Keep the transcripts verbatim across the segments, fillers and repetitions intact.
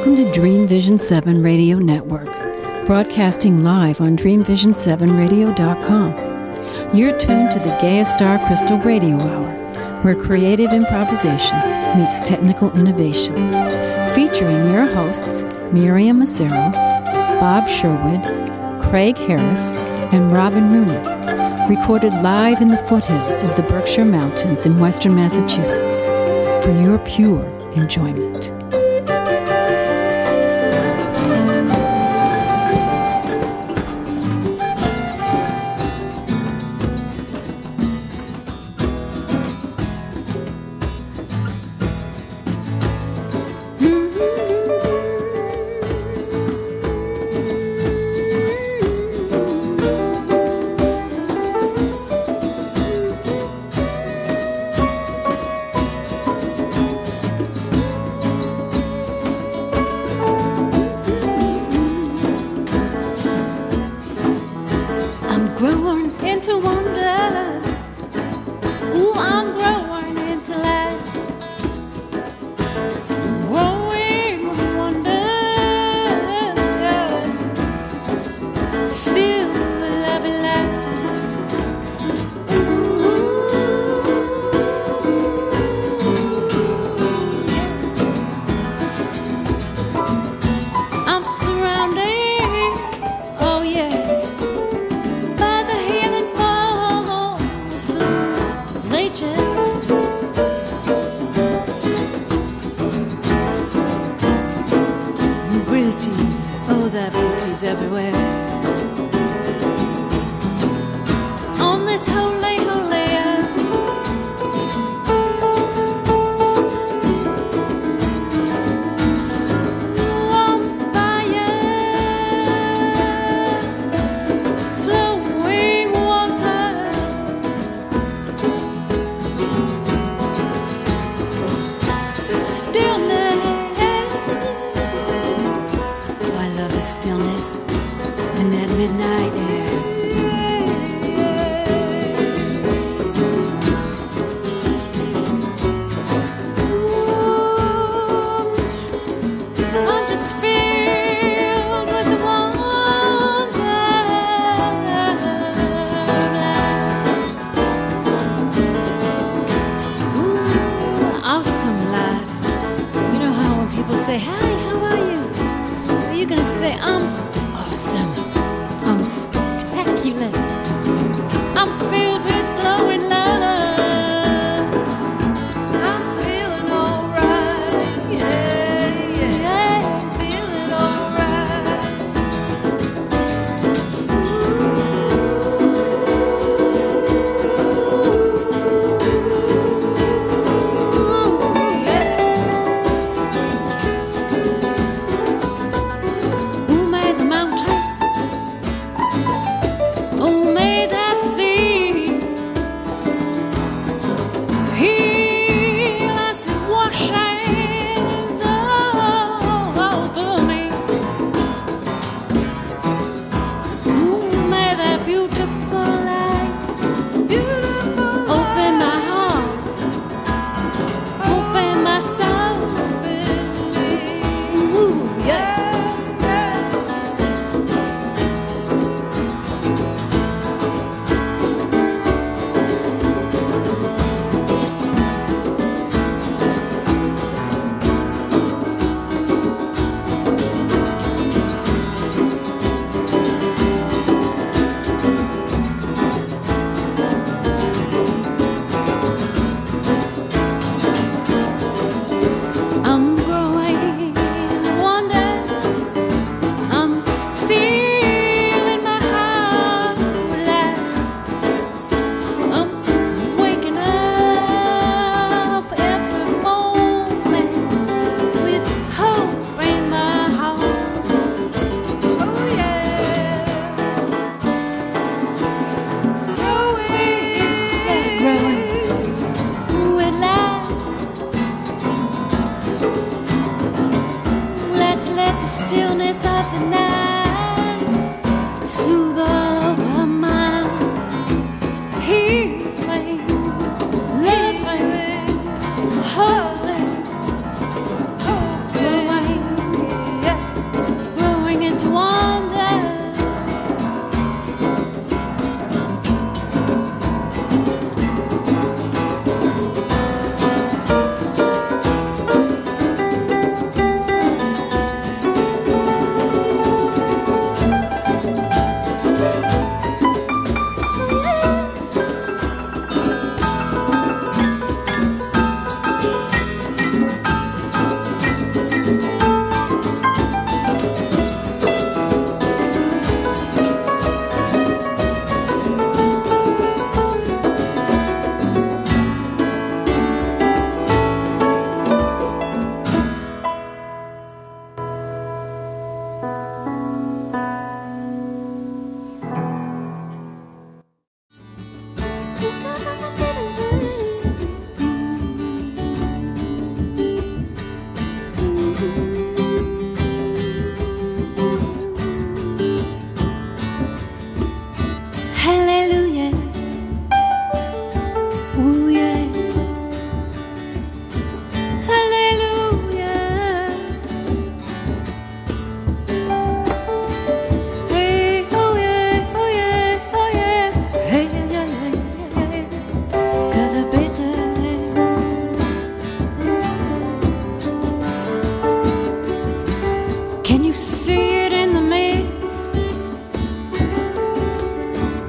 Welcome to Dream Vision seven Radio Network, broadcasting live on dream vision seven radio dot com. You're tuned to the Gaia Star Crystal Radio Hour, where creative improvisation meets technical innovation. Featuring your hosts, Miriam Massaro, Bob Sherwood, Craig Harris, and Robin Rooney. Recorded live in the foothills of the Berkshire Mountains in western Massachusetts for your pure enjoyment. Say, hi, how are you? Are you going to say, I'm awesome, I'm special?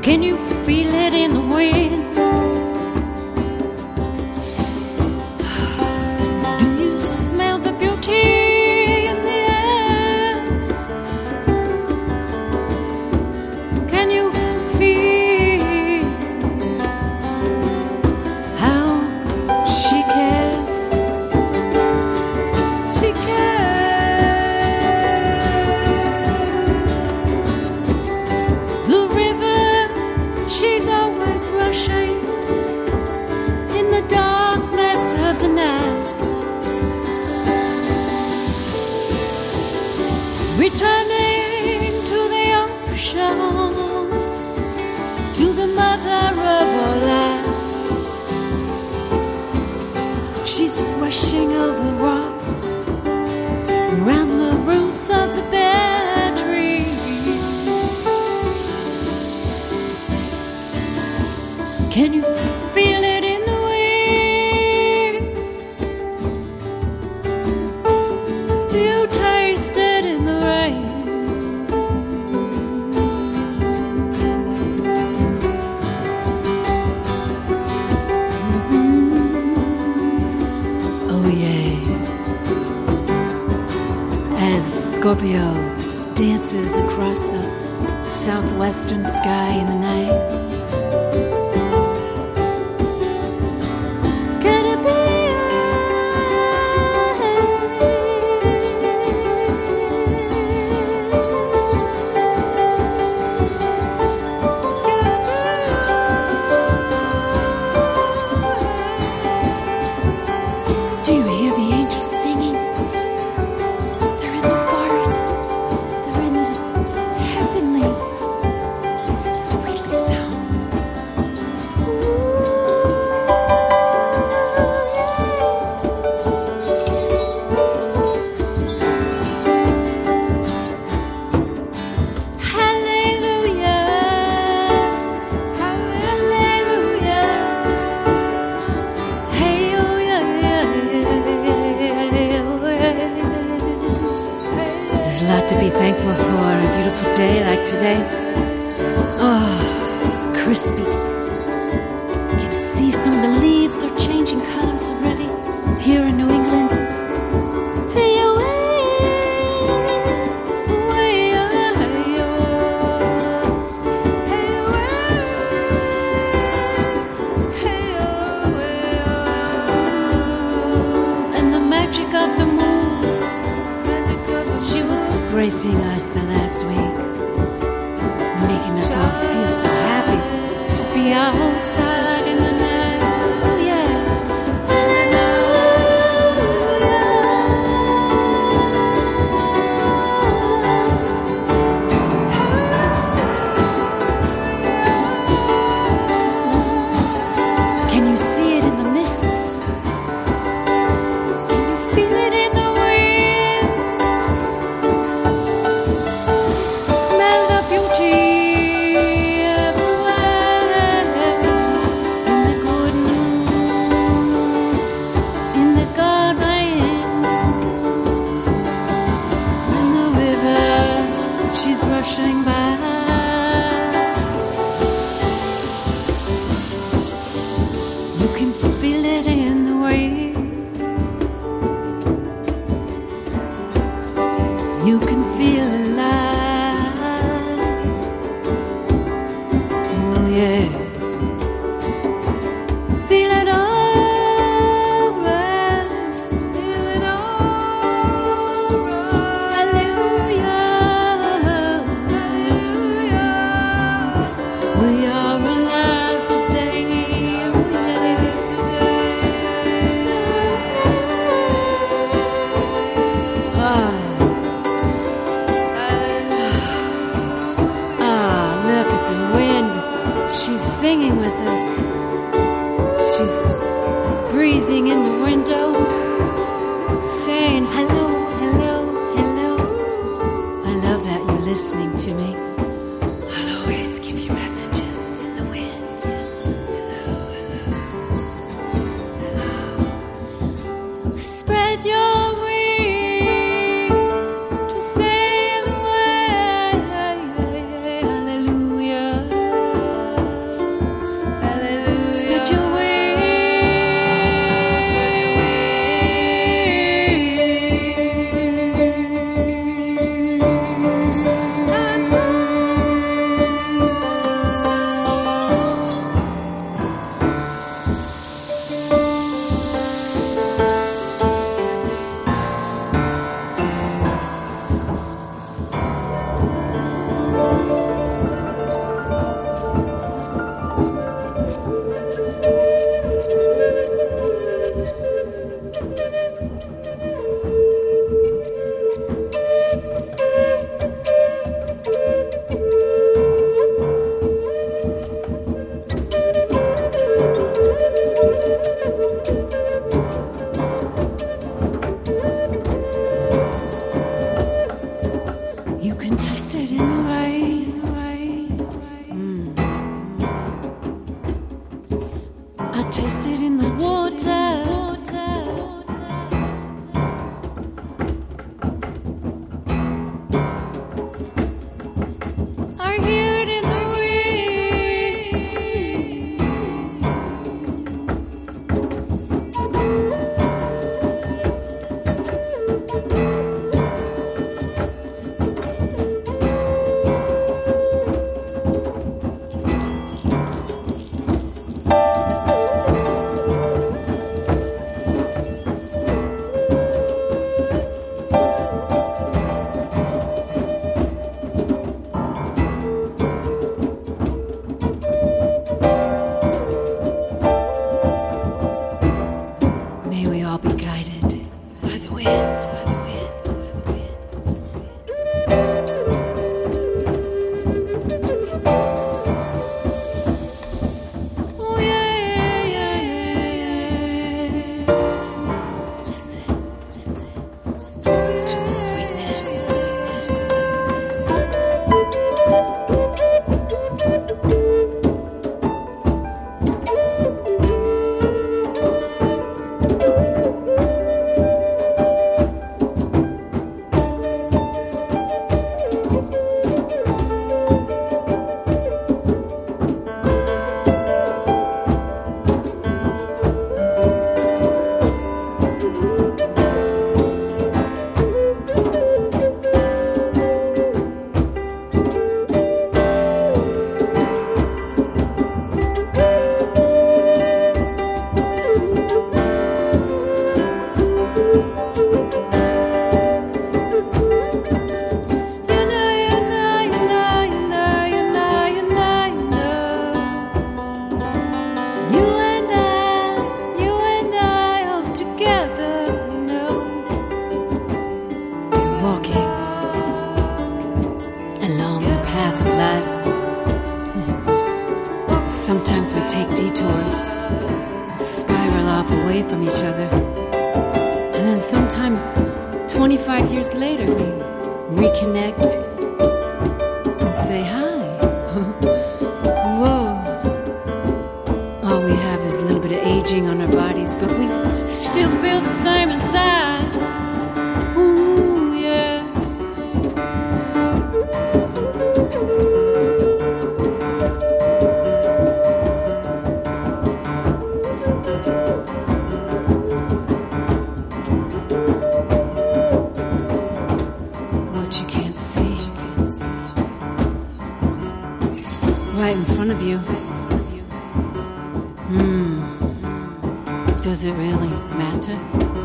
Can you feel it in the wind? Do you smell the beauty in the air? Can you feel how she cares? She cares. The river, she's always rushing in the darkness of the night, returning to the ocean, to the mother of all life. She's rushing over rocks, around the roots of the bare trees. Can you feel it in the wind? Do you taste it in the rain? Mm-hmm. Oh yeah. As Scorpio dances across the southwestern sky in the night, to be thankful for on a beautiful day like today. Oh, crispy. You can see some of the leaves are changing colors already here in New England. Hey, away, away, hey, away, hey, away. And the magic of the moon, she was gracing us the last week, making us all feel so happy to be outside in the night. Oh yeah. Can you see it in the mists? Can you feel it in the wind? Smell the beauty everywhere in the good moon, in the garden, in the river, she's rushing by. You can feel it in the wind. You can feel alive. Oh yeah. Feel it all right. Feel it all right. Hallelujah. Hallelujah. We are alive today. Oh yeah. Ah. Ah, look at the wind. She's singing with us. She's breezing in the windows, saying hello, hello, hello. I love that you're listening to me. I'll always give you messages in the wind. Yes. Hello, hello. Spread your wings to sail away. Hallelujah. taste it in the water. I hear it in the Sometimes we take detours and spiral off away from each other. And then sometimes, twenty-five years later, we reconnect and say hi. Whoa. All we have is a little bit of aging on our bodies, but we still feel the same inside. Ooh, yeah. Right in front of you. Hmm. Does it really matter?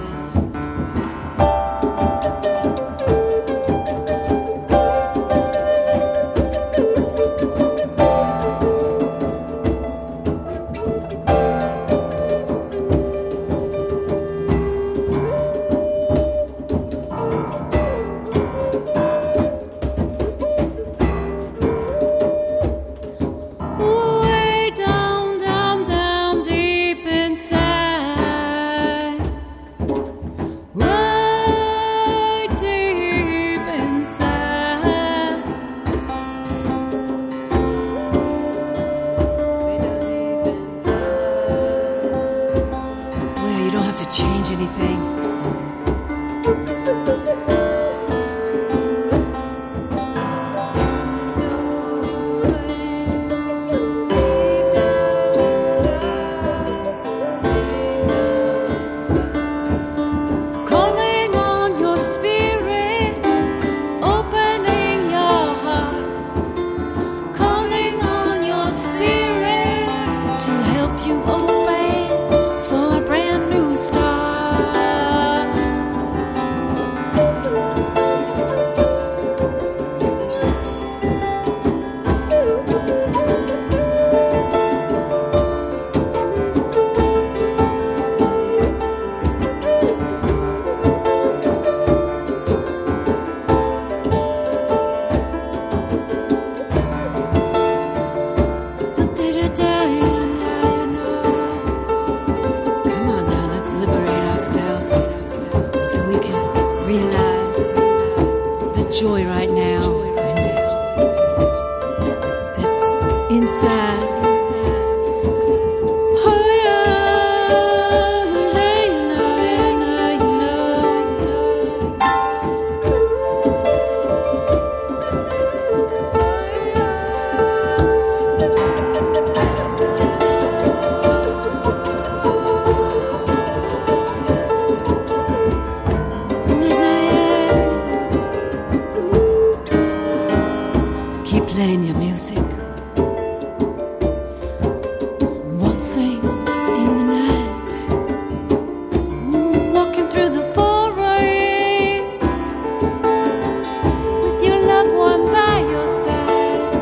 Change anything. Calling on your spirit, opening your heart. Calling on your spirit to help you open for a brand new start. Joy right now that's inside. Oh, yeah. music. Waltzing in the night, walking through the forest with your loved one by your side,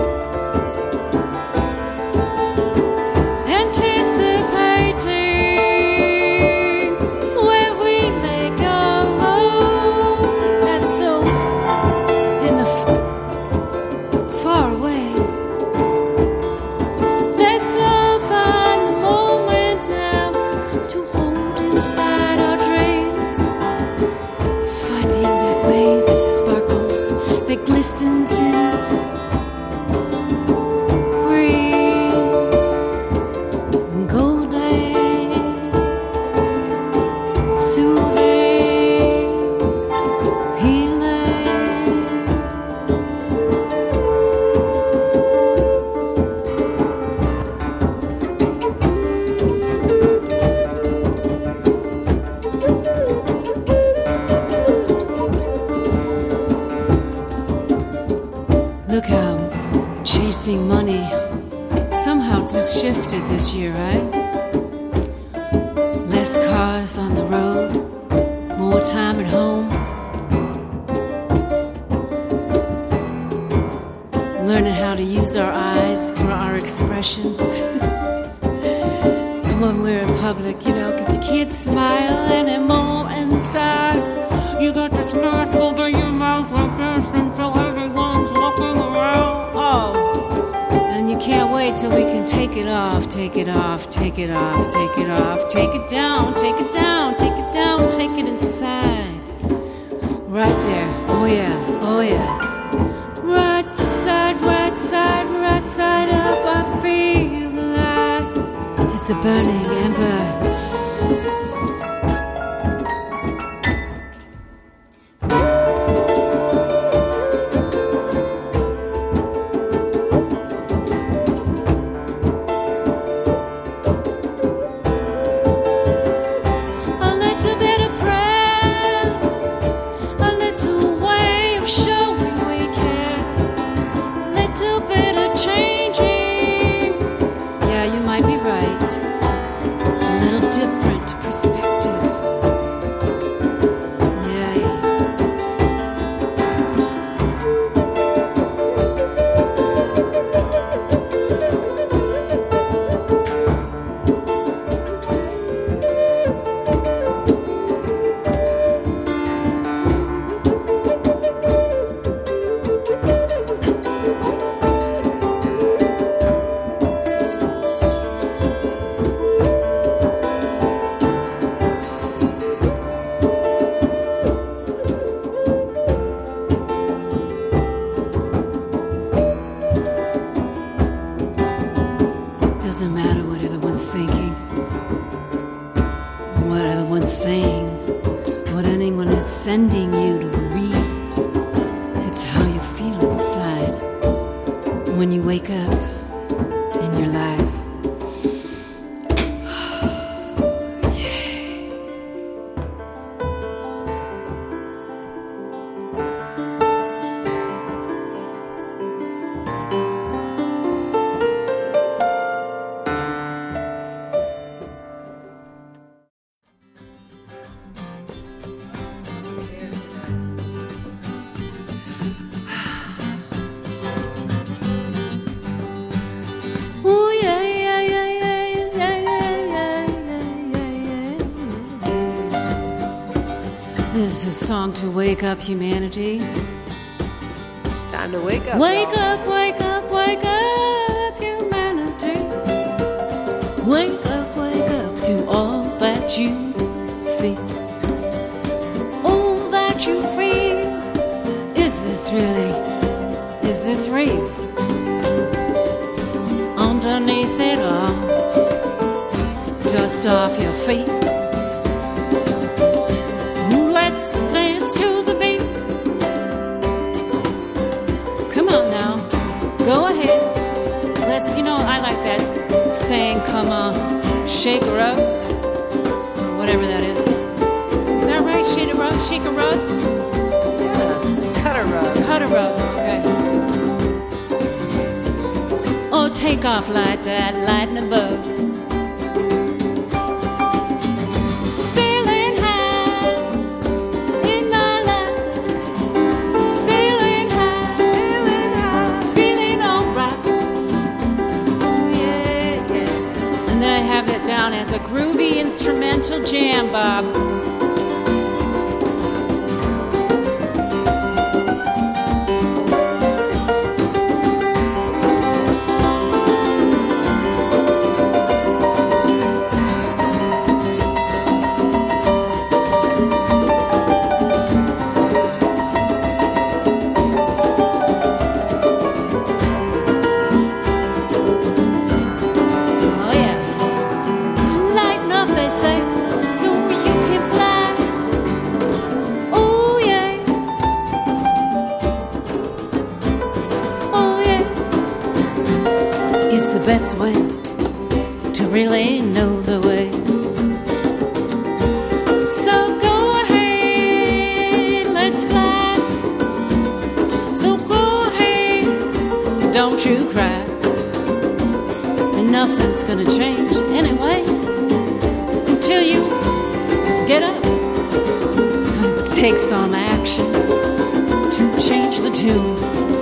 anticipating where we may go. That's so in the f- far away. Let's all find the moment now to hold inside our dreams, finding that way that sparkles, that glistens in green, golden, soothing, healing. Look how chasing money somehow just shifted this year, right? Less cars on the road, more time at home. Learning how to use our eyes for our expressions when we're in public, you know, because you can't smile anymore inside. You got this mask over your mouth like this, and so everyone's looking around. Oh, and you can't wait till we can take it off, take it off, take it off, take it off, take it down, take it down, take it down, take it inside. Right there. Oh yeah, oh yeah. Right side, right side, right side up, I feel like it's a burning ember. A little bit of prayer, a little way of showing we care, a little bit of changing. Yeah, you might be right. A little different perspective. Yeah, yeah. Doesn't matter what everyone's thinking, or what everyone's saying, what anyone is sending you to read. It's how you feel inside when you wake up in your life. Ooh, yeah, yeah, yeah, yeah, yeah, yeah, yeah, yeah, yeah. This is a song to wake up humanity. Time to wake up. Wake y'all. up, wake up, wake up, humanity. Wake up, wake up to all that you see, all that you feel. Is this really, is this real? Underneath it all, dust off your feet. Let's dance to the beat. Come on now, go ahead. Let's, you know, I like that saying, come on, shake a rug, or whatever that is. Is that right? Shake a rug, shake a rug? Yeah. Cut a rug. Cut a rug, okay. take off like that, lighten a bug. Sailing high in my life, sailing high, sailing high, feeling alright. Yeah, yeah. And then I have it down as a groovy instrumental jam, Bob. Best way to really know the way. So go ahead, let's fly. So go ahead, don't you cry. And nothing's gonna change anyway until you get up and take some action to change the tune.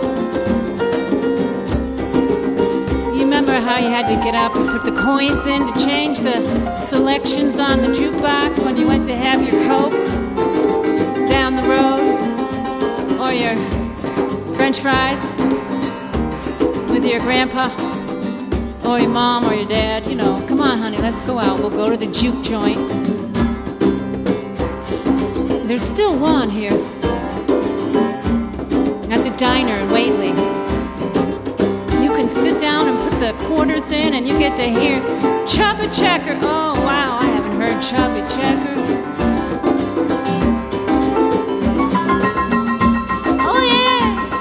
Remember how you had to get up and put the coins in to change the selections on the jukebox when you went to have your Coke down the road, or your French fries with your grandpa or your mom or your dad? You know, come on, honey, let's go out. We'll go to the juke joint. There's still one here at the diner in Whately. Sit down and put the quarters in and you get to hear Chubby Checker. Oh wow, I haven't heard Chubby Checker. Oh yeah.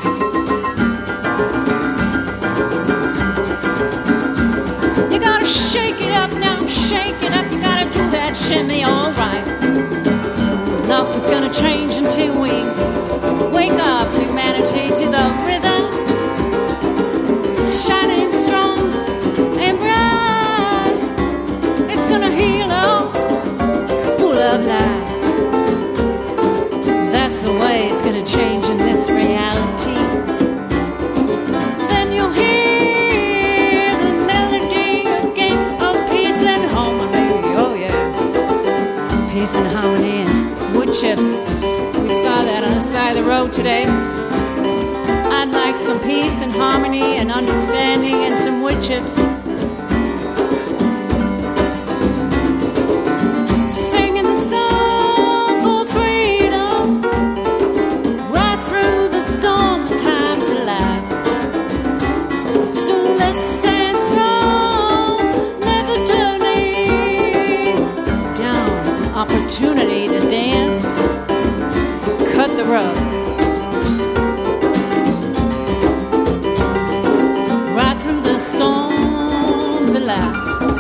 You gotta shake it up now, shake it up. You gotta do that shimmy, alright. Nothing's gonna change until we wake up, humanity, to the rhythm. Shining strong and bright, it's gonna heal us, full of light. That's the way it's gonna change in this reality. Then you'll hear the melody again of peace and harmony. Oh yeah, peace and harmony and wood chips. We saw that on the side of the road today. I'd like some peace and harmony and understanding and some wood chips. Singing the song for freedom, right through the storm of time's delight. So let's stand strong, never turning down. Opportunity to dance, cut the rug. Storms alive.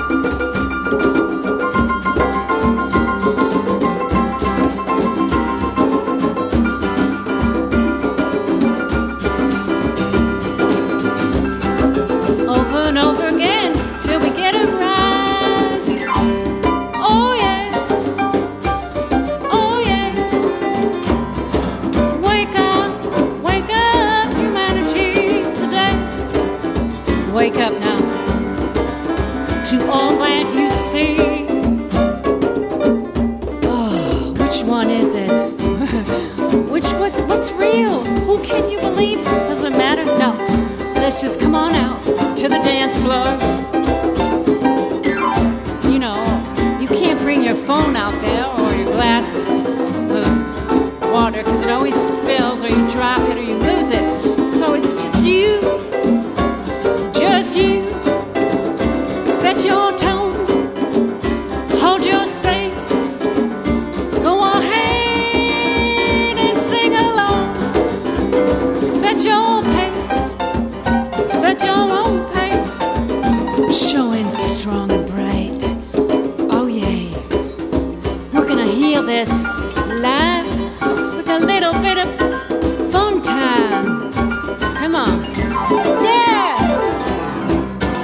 Over and over again till we get it right. Oh yeah. Oh yeah. Wake up, wake up, humanity today. Wake up now to all that you see. Oh, which one is it? Which what's what's real? Who can you believe? Doesn't matter. No, let's just come on out to the dance floor. You know, you can't bring your phone out there or your glass of water because it always spills, or you drop it, or you lose it. So it's just you. Just you. Set your tone, hold your space, go ahead and sing along. Set your pace, set your own pace, showing strong and bright. Oh yeah, we're gonna heal this life with a little bit of fun time. Come on, yeah.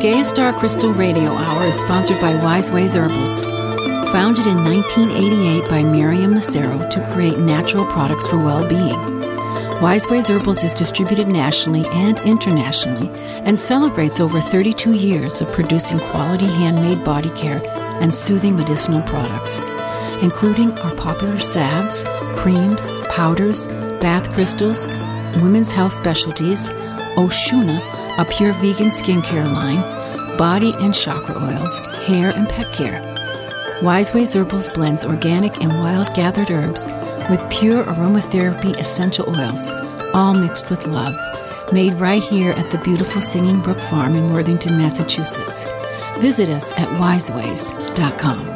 Gaia Star Crystal Radio Hour is sponsored by Wise Ways Herbals. Founded in nineteen eighty-eight by Miriam Massaro to create natural products for well-being. Wise Ways Herbals is distributed nationally and internationally and celebrates over thirty-two years of producing quality handmade body care and soothing medicinal products, including our popular salves, creams, powders, bath crystals, women's health specialties, Oshuna, a pure vegan skincare line, body and chakra oils, hair and pet care. Wise Ways Herbals blends organic and wild-gathered herbs with pure aromatherapy essential oils, all mixed with love, made right here at the beautiful Singing Brook Farm in Worthington, Massachusetts. Visit us at wise ways dot com.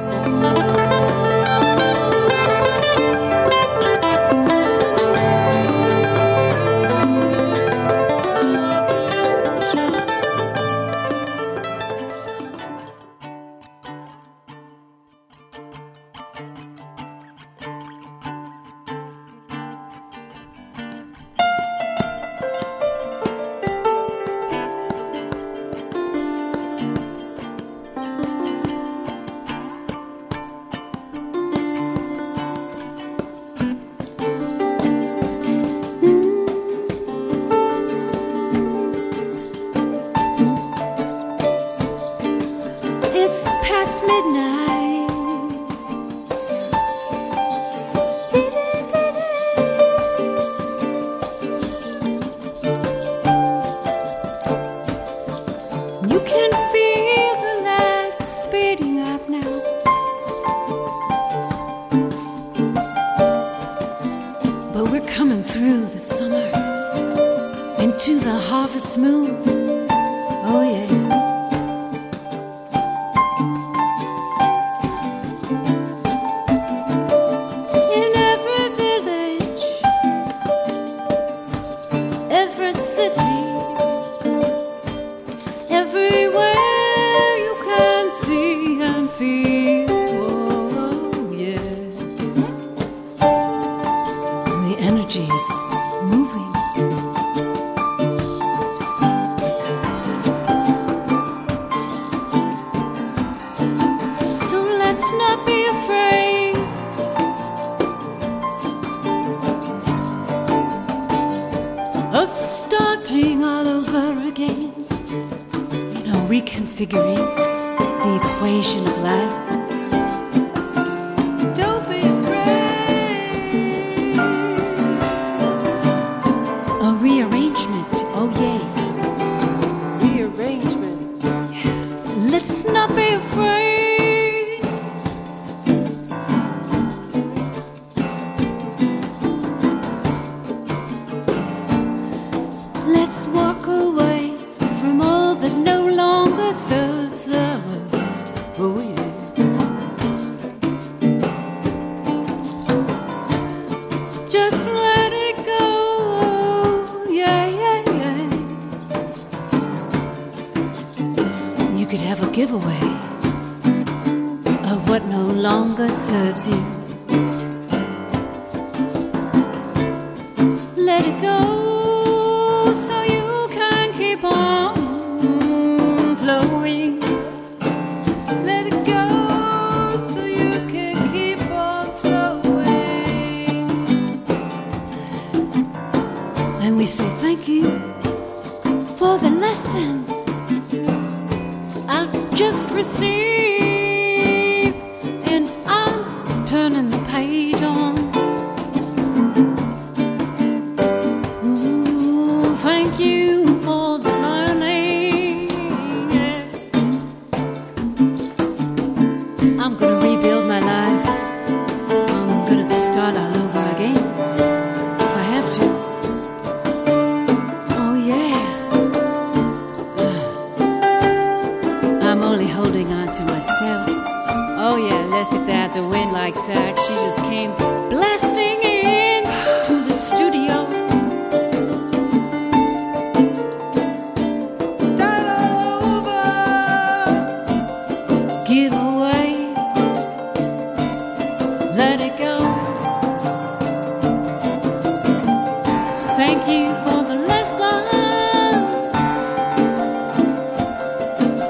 Thank you for the lesson.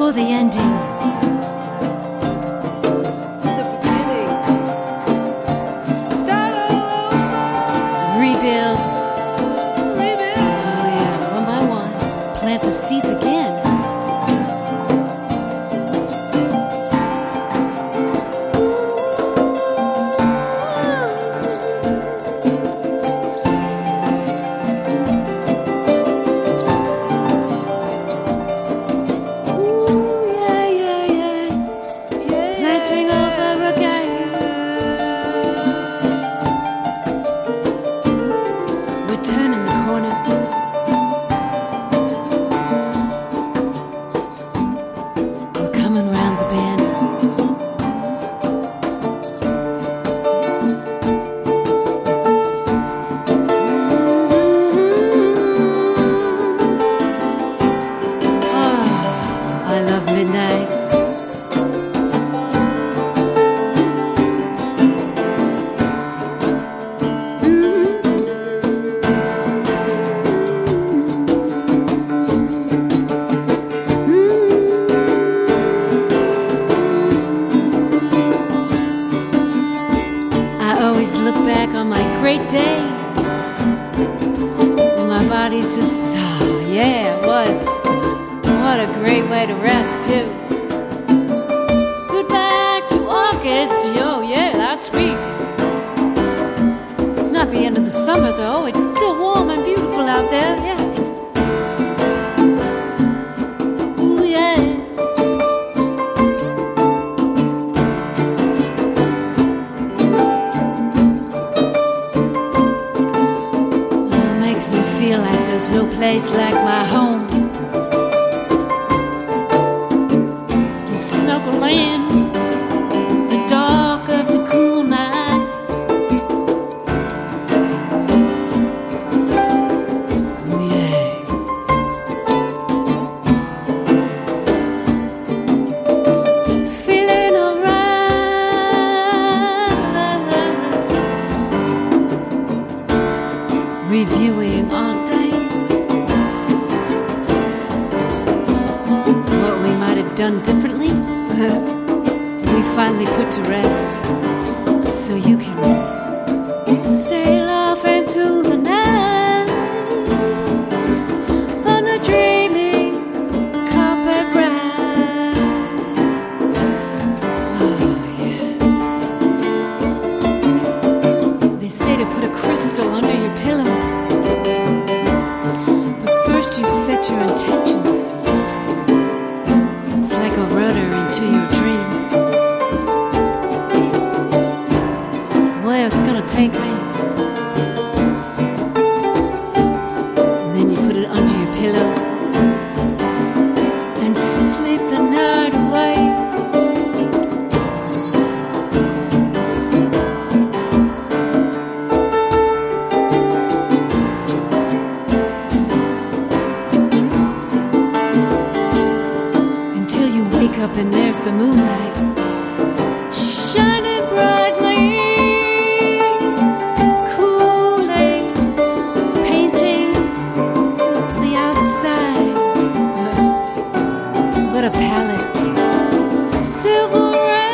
or the ending? The beginning. Start all over. Rebuild. Rebuild. Oh yeah, one by one. Plant the seeds again. Reviewing our days, what we might have done differently, we finally put to rest, so you can sail off into the night on a dreamy carpet ride. Oh yes, they say to put a crystal under your pillow. Set your intentions. It's like a rudder into your dreams. Where it's gonna take me. And then you put it under your pillow and sleep the night away. Up and there's the moonlight shining brightly, Kool-Aid painting the outside. What a palette, silver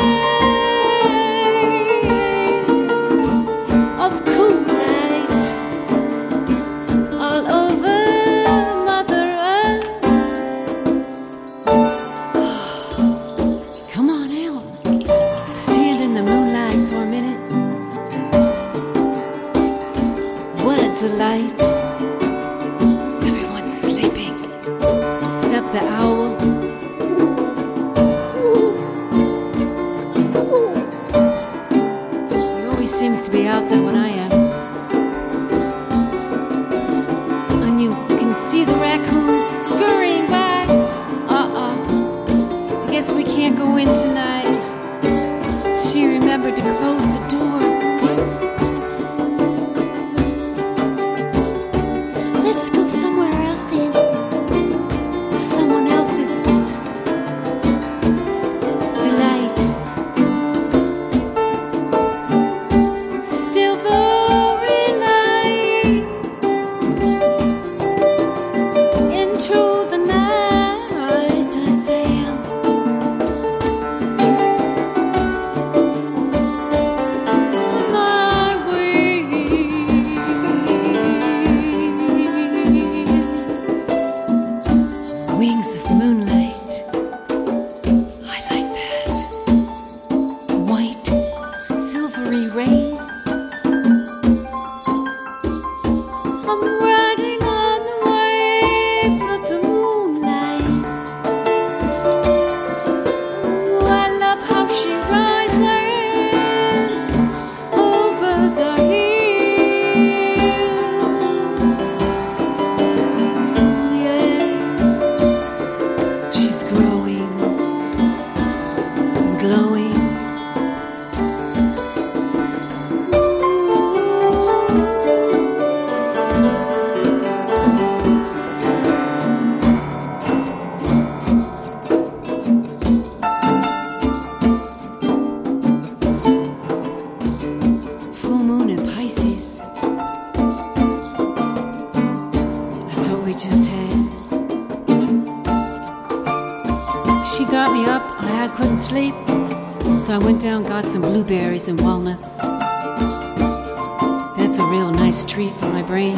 rays of Kool-Aid all over Mother Earth. Delight. Everyone's sleeping except the owl. She got me up, I couldn't sleep, so I went down, got some blueberries and walnuts. That's a real nice treat for my brain.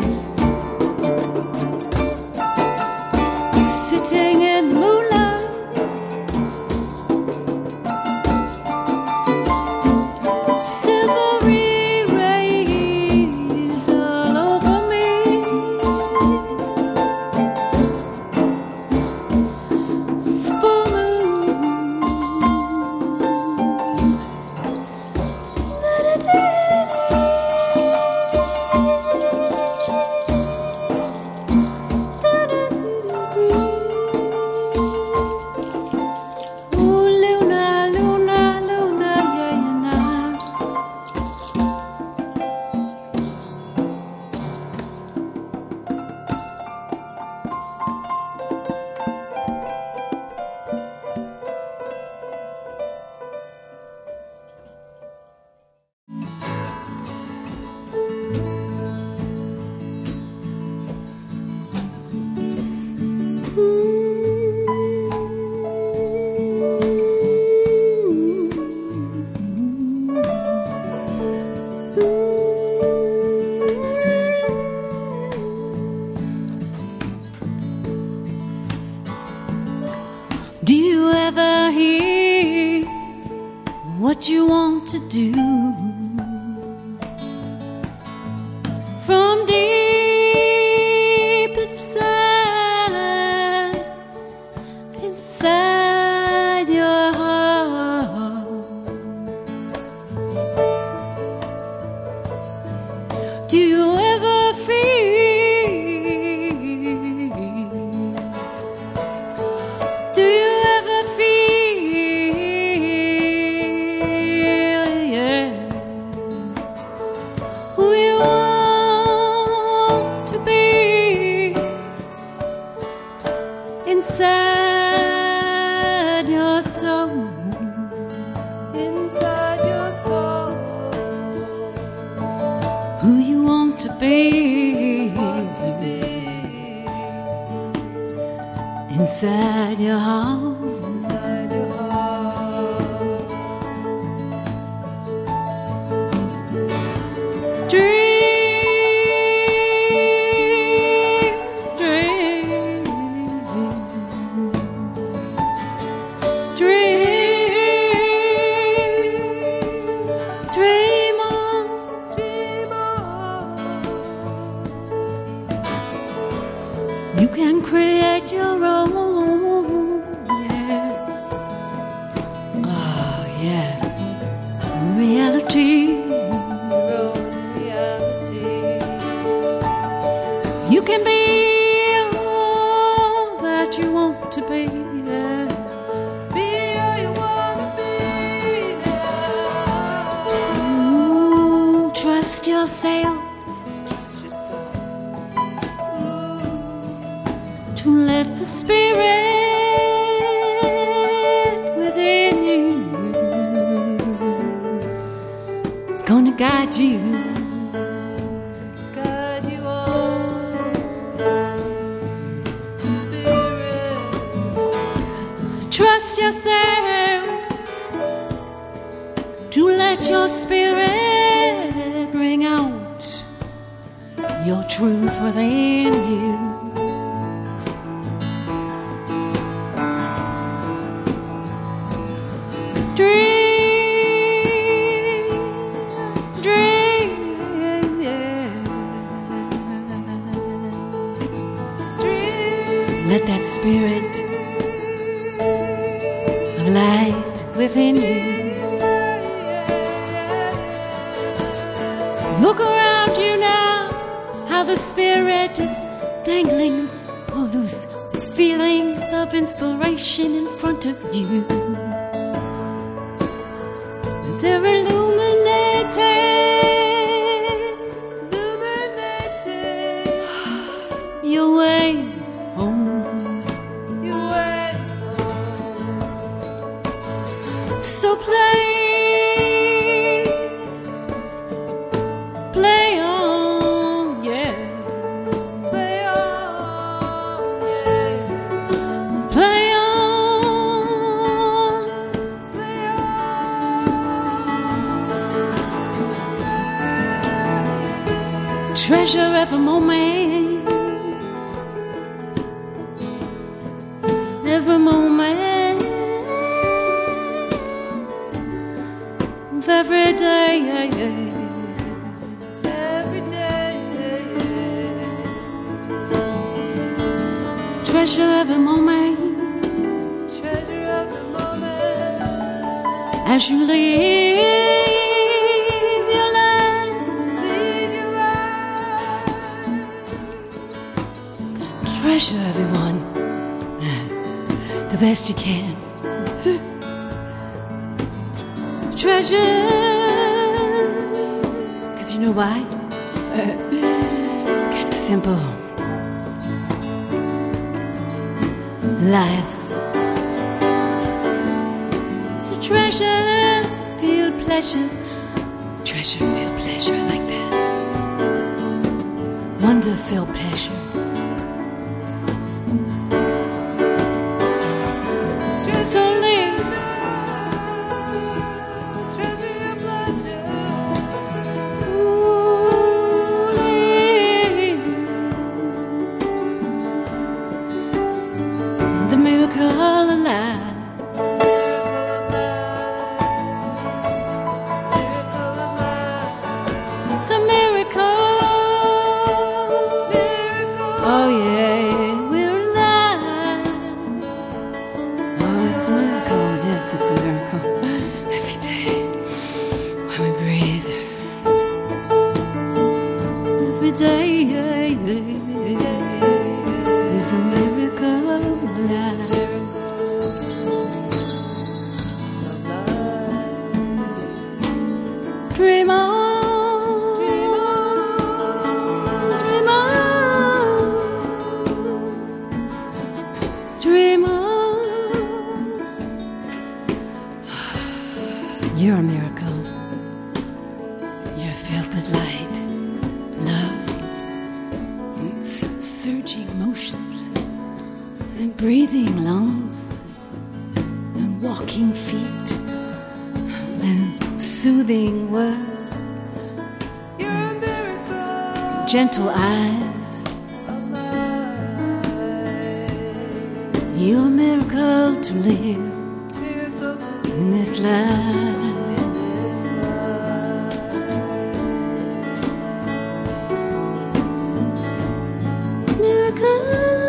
Sitting in the moonlight, silvery rays all over me. Full moon. Ooh, Luna, Luna, Luna, yeah, yeah, nah. Do you ever hear what you want to do from deep inside, inside your heart? Do you ever feel? Do you ever feel, yeah, who you want to be inside your soul? Inside your soul. Who you want to be To be inside your heart? inside your heart. Dream, dream, dream, dream on, Dream on. you can create your own, yeah. Oh, yeah, reality. Your own reality. You can be all that you want to be, yeah. Be who you wanna be now. Ooh, trust yourself Trust yourself. Ooh. to let the spirit within you, it's gonna guide you. Guide you on. Spirit. Trust yourself to let your spirit bring out your truth within you. Dream, dream, yeah. Dream. Let that spirit of light within you look around you now, how the spirit is dangling all those feelings of inspiration in front of you. They're illuminating Illuminating your way home. your way. So play, play on, yeah. Play on, yeah. Play on, treasure every moment, every moment of every day, every day. treasure every moment Treasure every moment as you leave your land. leave your eyes. Treasure everyone the best you can. Treasure, cause you know why? It's kind of simple. Life is a treasure filled pleasure. Treasure filled pleasure, I like that. Wonder filled pleasure. So live. Treasure your pleasure. Ooh, live. The miracle of life. Miracle of life. It's a miracle. Miracle. Oh yeah, we're alive. Oh, it's a miracle. Yes, it's a miracle. Every day when we breathe. Every day is a miracle of life. Dream on, dream on, dream on, dream on. You're a miracle. You're filled with light, love, s- surging motions, and breathing lungs, and walking feet, and soothing words, You're a miracle gentle eyes. of life. You're a miracle to live Miracle to in this life. this life. Miracle.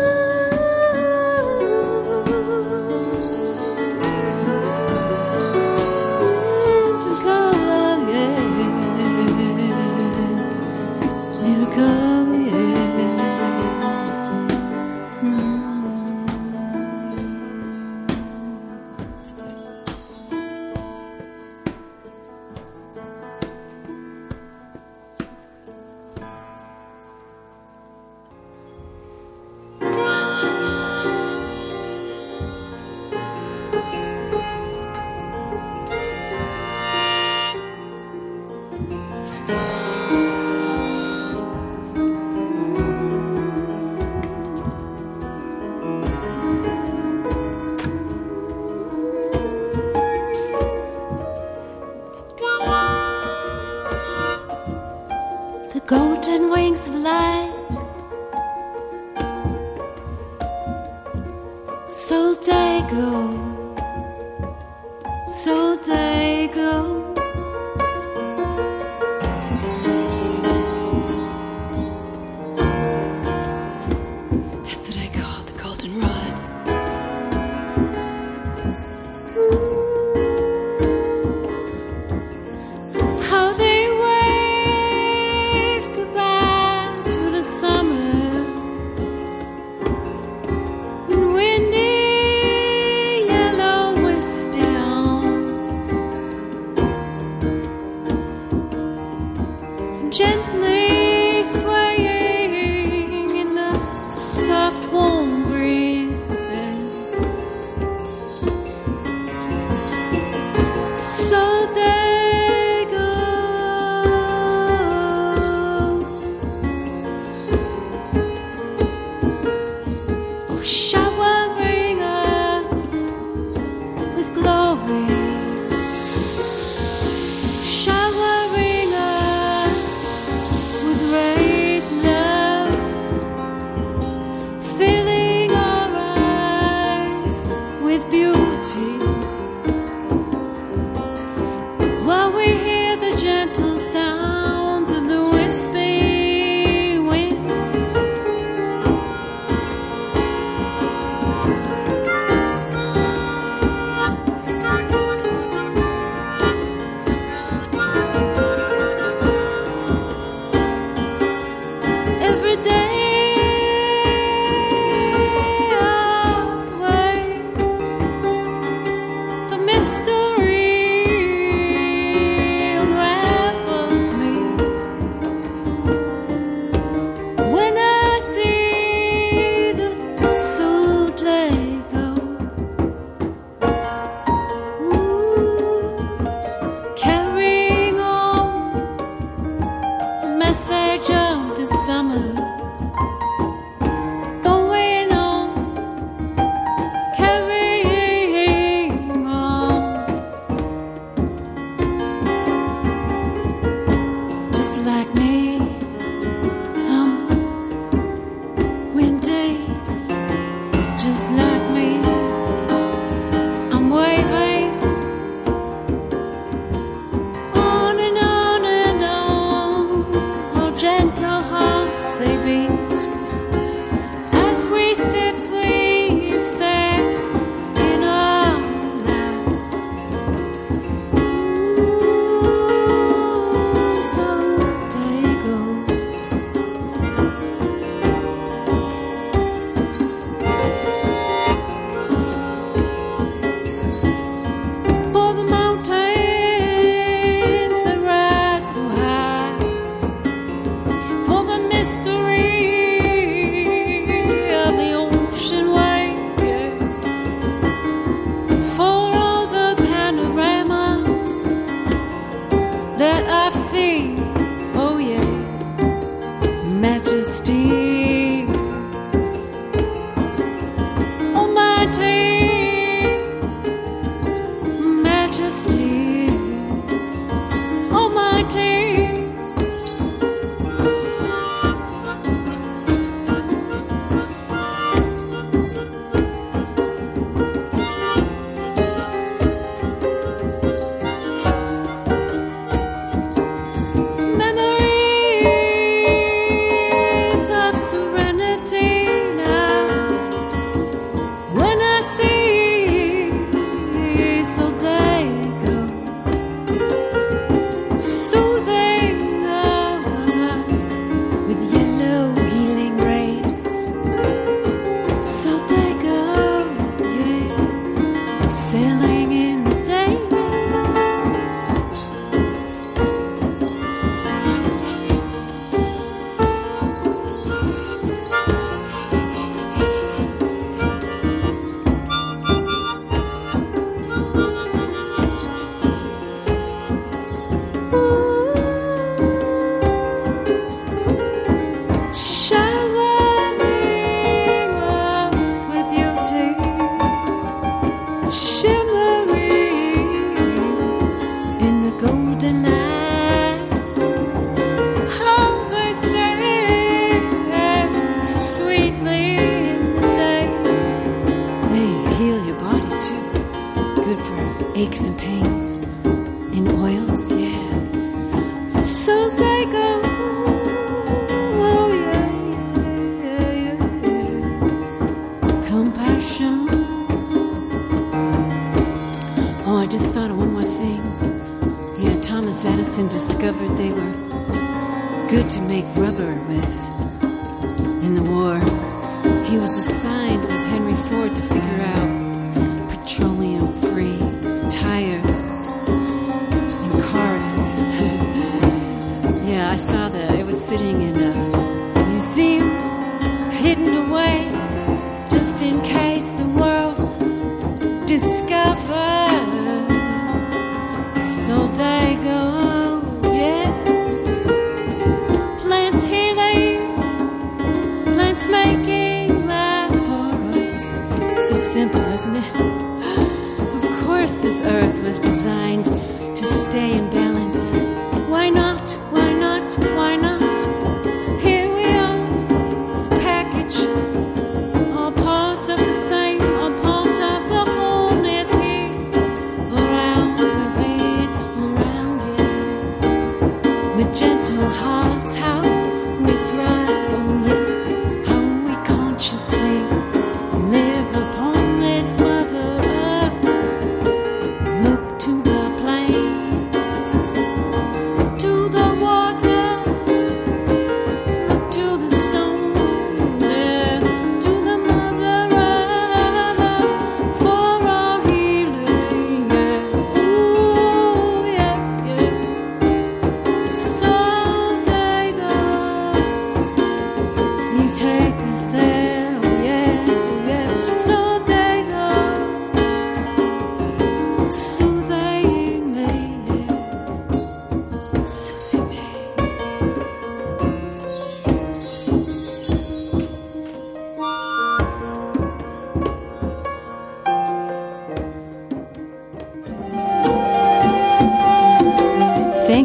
Miracle, yeah. Miracle, yeah. Mm. with beauty, while we hear the gentle sounds of the wispy wind. Every day message of the summer is going on, carrying on, just like me. I'm windy, just like me. I'm waving. Gentle hearts they beat as we safely sail in our land. Ooh, so they go. For the mountains that rise so high, for the mystery of the ocean wave, yeah. For all the panoramas that I've seen, oh yeah, majesty, almighty, majesty, almighty. Sailing in the day, showering us with beauty, shimmering in the golden light. How they sing so sweetly in the day. They heal your body too, good for aches and pains, in oils, yeah. So they go. Oh yeah, yeah, yeah, yeah. Compassion. Oh, I just thought of one more thing. Yeah, Thomas Edison discovered they were good to make rubber with in the war. He was assigned with Henry Ford to figure out petroleum-free tires in cars. Yeah, I saw that. It was sitting in a museum, hidden away, just in case the world discovered. So they go, yeah. Plants healing, plants making life for us. So simple, isn't it? Of course, this earth was designed to stay in balance. Why not? Why not? Why not? Here we are, packaged, all part of the same, all part of the whole.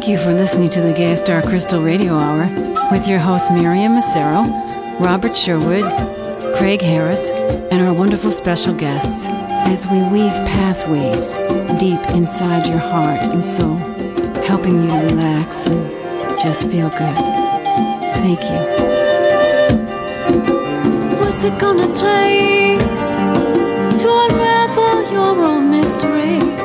Thank you for listening to the Gay Star Crystal Radio Hour with your hosts Miriam Massero, Robert Sherwood, Craig Harris, and our wonderful special guests as we weave pathways deep inside your heart and soul, helping you to relax and just feel good. Thank you. What's it gonna take to unravel your own mystery?